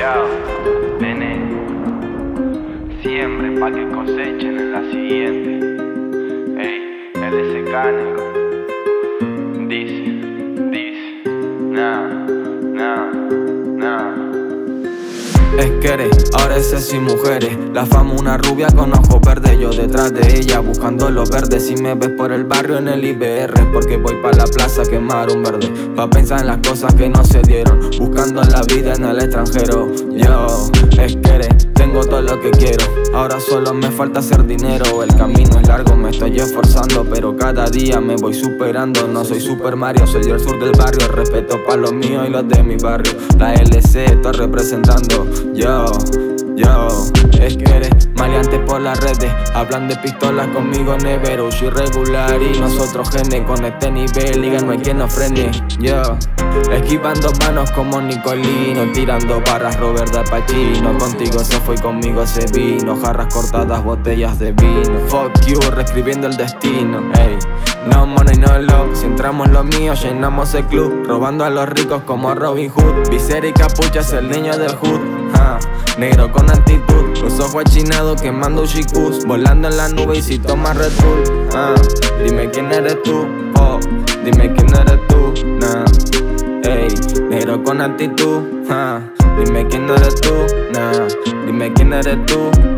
Yao, nene, siempre pa' que cosechen en la siguiente. Ey, LSK, negro. Dice, nah, nah, nah. Es que ahora es sin mujeres. La fama una rubia con ojos verdes. Yo detrás de ella buscando los verdes. Si me ves por el barrio en el IBR, porque voy pa' la plaza a quemar un verde. Pa' pensar en las cosas que no se dieron, buscando la vida en el extranjero. Yo, es que tengo todo lo que quiero. Ahora solo me falta hacer dinero. El camino es largo, me estoy esforzando, pero cada día me voy superando. No soy Super Mario, soy del sur del barrio. Respeto pa' los míos y los de mi barrio. La LC estoy representando. Yo, es que eres maleante por las redes. Hablan de pistolas conmigo, nevero. Soy irregular y nosotros genes. Con este nivel, liga, no hay quien nos frene. Yo, esquivando manos como Nicolino, tirando barras Robert de Pacino. Contigo se fue, conmigo se vino. Jarras cortadas, botellas de vino. Fuck you, reescribiendo el destino. Ey, no money, no love. Si entramos lo mío, llenamos el club. Robando a los ricos como Robin Hood. Visera y capucha es el niño del hood. Negro con actitud, los ojos achinados quemando chicus. Volando en la nube y si tomas Red Bull. Dime quién eres tú, oh, dime quién eres tú, nah. Ey, negro con actitud, dime quién eres tú, nah. Dime quién eres tú.